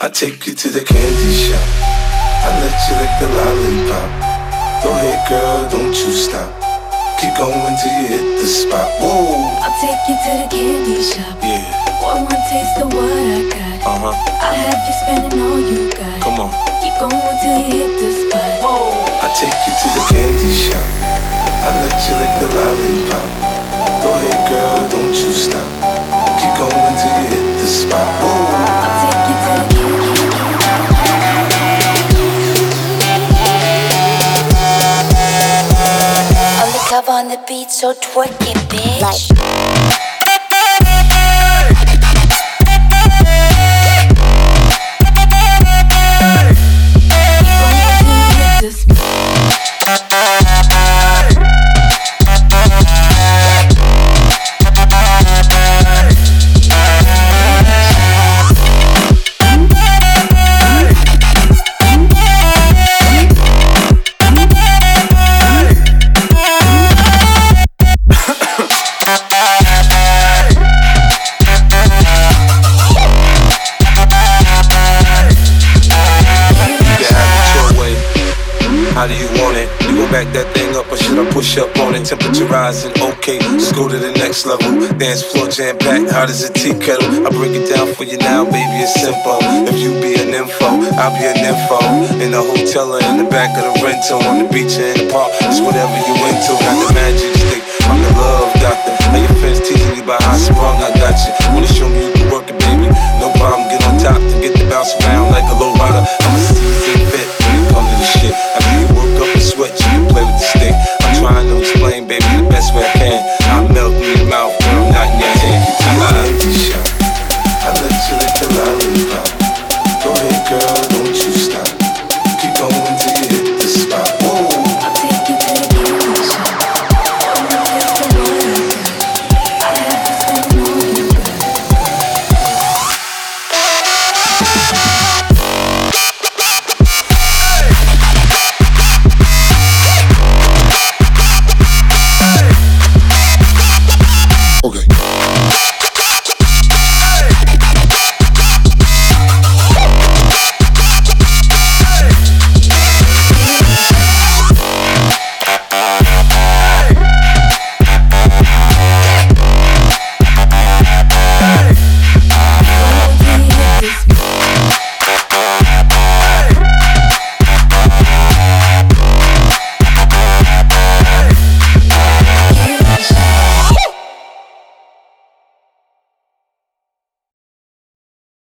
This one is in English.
I take you to the candy shop. I let you lick the lollipop. Go ahead, girl, don't you stop. Keep going till you hit the spot. Whoa. I'll take you to the candy shop. Yeah. One taste of what I got. I'll have you spending all you got. Come on. Keep going till you hit the spot. Whoa. I take you to the candy shop. I let you lick the lollipop. Go ahead, girl, don't you stop. Keep going till you hit the spot. Whoa. I'll take you to the candy shop. Cover on the beat, so twerk it, bitch. Like. How do you want it? You gon' back that thing up or should I push up on it? Temperature rising, okay, let's go to the next level. Dance floor jam packed, hot as a tea kettle. I break it down for you now, baby, it's simple. If you be an info, I'll be an info. In the hotel or in the back of the rental, on the beach or in the park, it's whatever you into. Got the magic stick, I'm the love doctor. Now your friends teasing you about how sprung I got you. Wanna show me you can work it, baby? No problem, get on top to get the bounce around.